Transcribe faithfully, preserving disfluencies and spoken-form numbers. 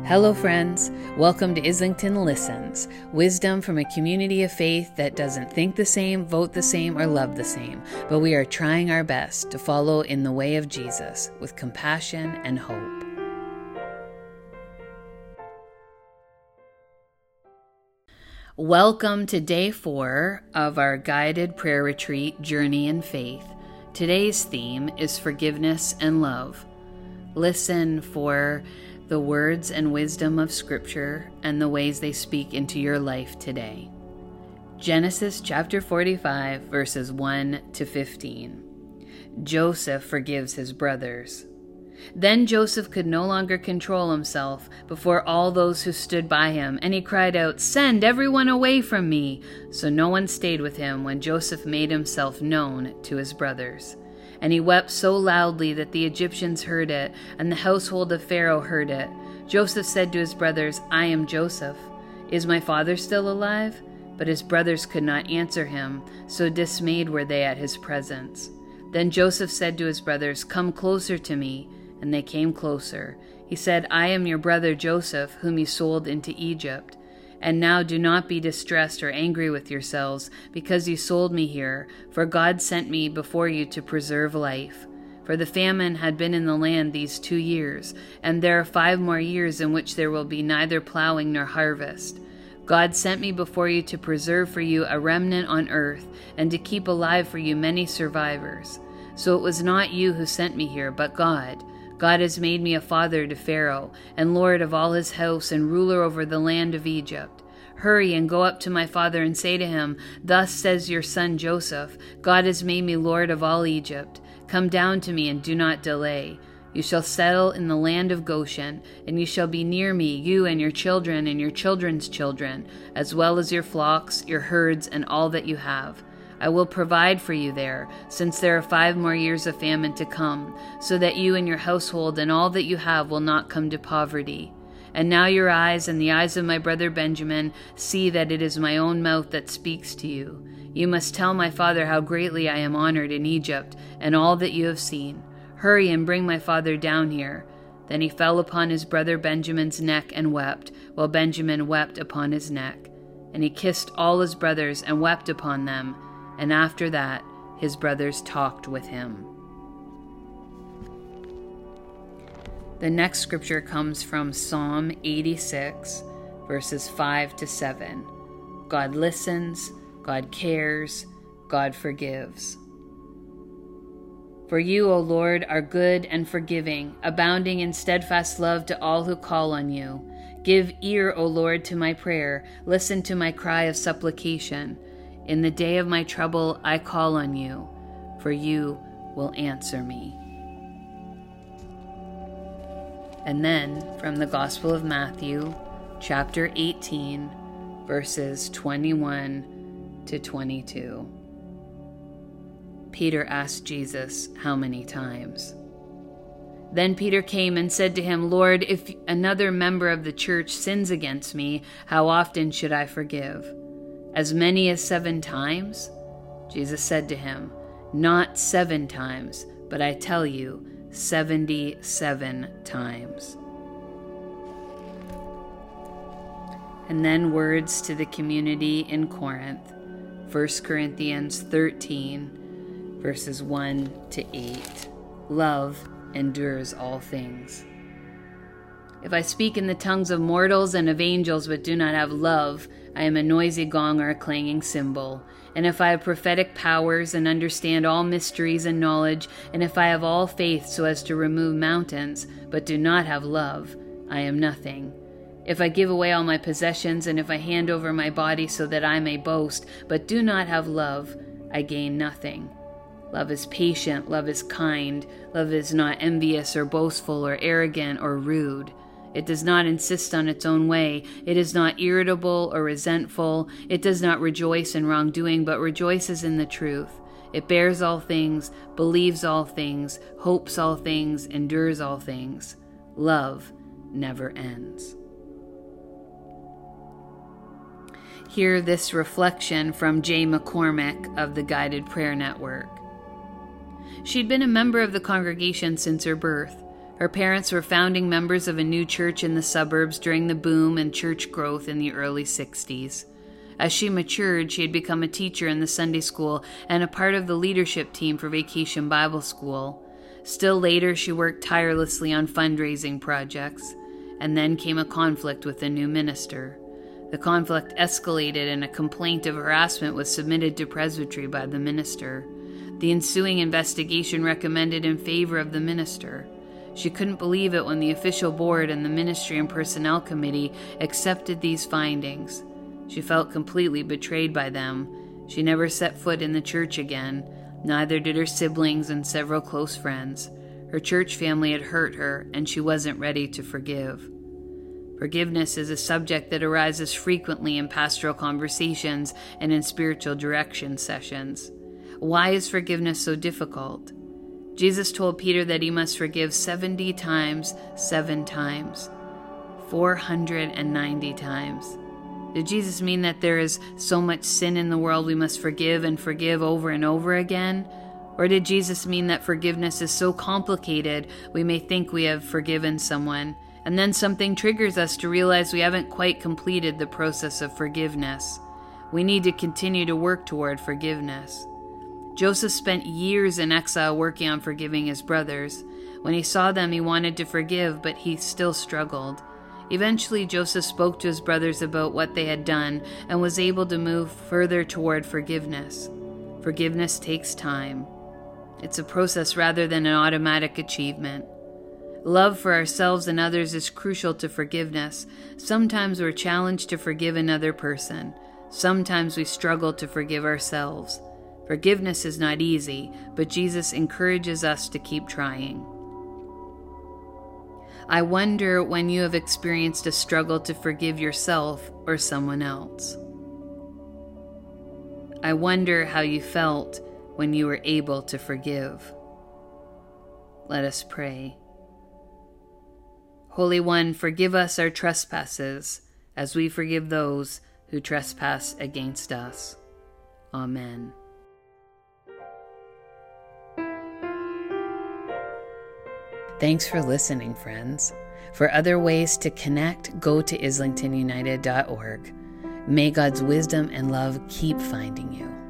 Hello friends, welcome to Islington Listens, wisdom from a community of faith that doesn't think the same, vote the same, or love the same, but we are trying our best to follow in the way of Jesus with compassion and hope. Welcome to day four of our guided prayer retreat, Journey in Faith. Today's theme is forgiveness and love. Listen for the words and wisdom of Scripture and the ways they speak into your life today. Genesis chapter forty-five, verses one to fifteen. Joseph forgives his brothers. Then Joseph could no longer control himself before all those who stood by him, and he cried out, "Send everyone away from me!" So no one stayed with him when Joseph made himself known to his brothers. And he wept so loudly that the Egyptians heard it, and the household of Pharaoh heard it. Joseph said to his brothers, "I am Joseph. Is my father still alive?" But his brothers could not answer him, so dismayed were they at his presence. Then Joseph said to his brothers, "Come closer to me." And they came closer. He said, "I am your brother Joseph, whom you sold into Egypt. And now do not be distressed or angry with yourselves, because you sold me here, for God sent me before you to preserve life. For the famine had been in the land these two years, and there are five more years in which there will be neither plowing nor harvest. God sent me before you to preserve for you a remnant on earth, and to keep alive for you many survivors. So it was not you who sent me here, but God. God has made me a father to Pharaoh, and lord of all his house, and ruler over the land of Egypt. Hurry and go up to my father and say to him, 'Thus says your son Joseph, God has made me lord of all Egypt. Come down to me and do not delay. You shall settle in the land of Goshen, and you shall be near me, you and your children and your children's children, as well as your flocks, your herds, and all that you have. I will provide for you there, since there are five more years of famine to come, so that you and your household and all that you have will not come to poverty. And now your eyes and the eyes of my brother Benjamin see that it is my own mouth that speaks to you. You must tell my father how greatly I am honored in Egypt, and all that you have seen. Hurry and bring my father down here." Then he fell upon his brother Benjamin's neck and wept, while Benjamin wept upon his neck. And he kissed all his brothers and wept upon them. And after that, his brothers talked with him. The next scripture comes from Psalm eighty-six, verses five to seven. God listens, God cares, God forgives. For you, O Lord, are good and forgiving, abounding in steadfast love to all who call on you. Give ear, O Lord, to my prayer. Listen to my cry of supplication. In the day of my trouble, I call on you, for you will answer me. And then, from the Gospel of Matthew, chapter eighteen, verses twenty-one to twenty-two. Peter asked Jesus how many times. Then Peter came and said to him, "Lord, if another member of the church sins against me, how often should I forgive? As many as seven times?" Jesus said to him, "Not seven times, but I tell you, seventy-seven times." And then words to the community in Corinth, First Corinthians thirteen, verses one to eight. Love endures all things. If I speak in the tongues of mortals and of angels but do not have love, I am a noisy gong or a clanging cymbal. And if I have prophetic powers and understand all mysteries and knowledge, and if I have all faith so as to remove mountains, but do not have love, I am nothing. If I give away all my possessions, and if I hand over my body so that I may boast, but do not have love, I gain nothing. Love is patient, love is kind, love is not envious or boastful or arrogant or rude. It does not insist on its own way. It is not irritable or resentful. It does not rejoice in wrongdoing, but rejoices in the truth. It bears all things, believes all things, hopes all things, endures all things. Love never ends. Hear this reflection from Jay McCormick of the Guided Prayer Network. She'd been a member of the congregation since her birth. Her parents were founding members of a new church in the suburbs during the boom and church growth in the early sixties. As she matured, she had become a teacher in the Sunday school and a part of the leadership team for Vacation Bible School. Still later, she worked tirelessly on fundraising projects, and then came a conflict with a new minister. The conflict escalated and a complaint of harassment was submitted to presbytery by the minister. The ensuing investigation recommended in favor of the minister. She couldn't believe it when the official board and the ministry and personnel committee accepted these findings. She felt completely betrayed by them. She never set foot in the church again. Neither did her siblings and several close friends. Her church family had hurt her, and she wasn't ready to forgive. Forgiveness is a subject that arises frequently in pastoral conversations and in spiritual direction sessions. Why is forgiveness so difficult? Jesus told Peter that he must forgive seventy times, seven times, four hundred ninety times. Did Jesus mean that there is so much sin in the world we must forgive and forgive over and over again? Or did Jesus mean that forgiveness is so complicated we may think we have forgiven someone, and then something triggers us to realize we haven't quite completed the process of forgiveness? We need to continue to work toward forgiveness. Joseph spent years in exile working on forgiving his brothers. When he saw them, he wanted to forgive, but he still struggled. Eventually, Joseph spoke to his brothers about what they had done and was able to move further toward forgiveness. Forgiveness takes time. It's a process rather than an automatic achievement. Love for ourselves and others is crucial to forgiveness. Sometimes we're challenged to forgive another person. Sometimes we struggle to forgive ourselves. Forgiveness is not easy, but Jesus encourages us to keep trying. I wonder when you have experienced a struggle to forgive yourself or someone else. I wonder how you felt when you were able to forgive. Let us pray. Holy One, forgive us our trespasses, as we forgive those who trespass against us. Amen. Thanks for listening, friends. For other ways to connect, go to islington united dot org. May God's wisdom and love keep finding you.